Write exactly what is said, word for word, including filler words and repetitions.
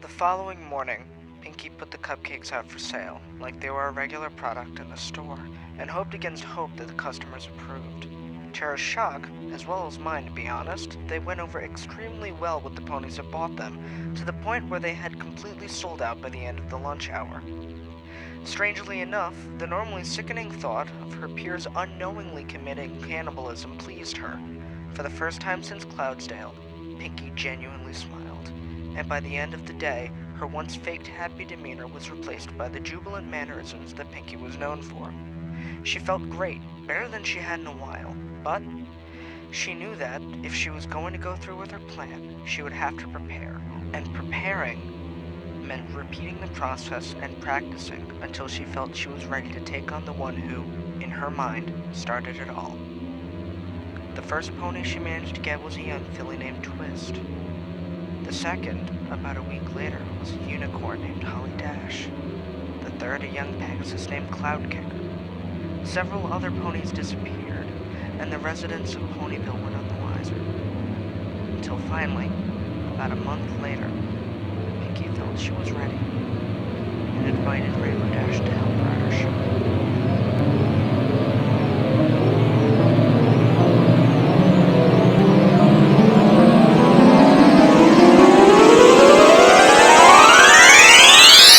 following morning, Pinky put the cupcakes out for sale, like they were a regular product in the store, and hoped against hope that the customers approved. To her shock, as well as mine to be honest, they went over extremely well with the ponies that bought them, to the point where they had completely sold out by the end of the lunch hour. Strangely enough, the normally sickening thought of her peers unknowingly committing cannibalism pleased her. For the first time since Cloudsdale, Pinky genuinely smiled, and by the end of the day, her once faked happy demeanor was replaced by the jubilant mannerisms that Pinky was known for. She felt great, better than she had in a while, but she knew that if she was going to go through with her plan, she would have to prepare, and preparing meant repeating the process and practicing until she felt she was ready to take on the one who, in her mind, started it all. The first pony she managed to get was a young filly named Twist. The second, about a week later, was a unicorn named Holly Dash. The third, a young Pegasus named Cloudkicker. Several other ponies disappeared, and the residents of Ponyville were none the wiser. Until finally, about a month later, Pinky felt she was ready and invited Rainbow Dash to help ride her show.